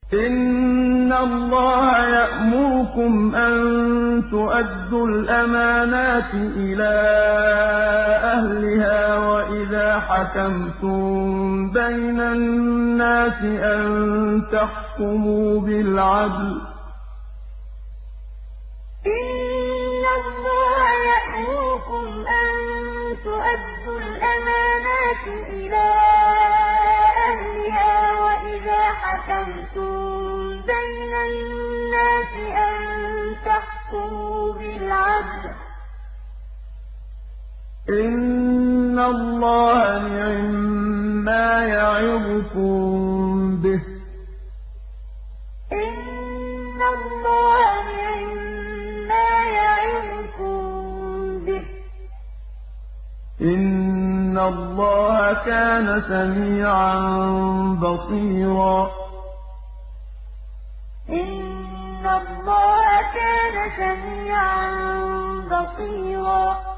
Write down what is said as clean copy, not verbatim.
إِنَّ اللَّهَ يَأْمُرُكُمْ أَن تُؤَدُّوا الْأَمَانَاتِ إِلَىٰ أَهْلِهَا وَإِذَا حَكَمْتُم بَيْنَ النَّاسِ أَن تَحْكُمُوا بِالْعَدْلِ ۚ إِنَّ اللَّهَ يَأْمُرُكُمْ أَن تُؤَدُّوا الْأَمَانَاتِ إِلَىٰ أَهْلِهَا وَإِذَا حَكَمْتُم بَيْنَ النَّاسِ أَن تَحْكُمُوا بِالْعَدْلِ ۚ إِنَّ اللَّهَ نِعِمَّا يَعِظُكُم بِهِ ۗ إِنَّ اللَّهَ نِعِمَّا يَعِظُكُم بِهِ ۗ إِنَّ اللَّهَ كَانَ سَمِيعًا بَصِيرًا إِنَّ اللَّهَ كَانَ سَمِيعًا بَصِيرًا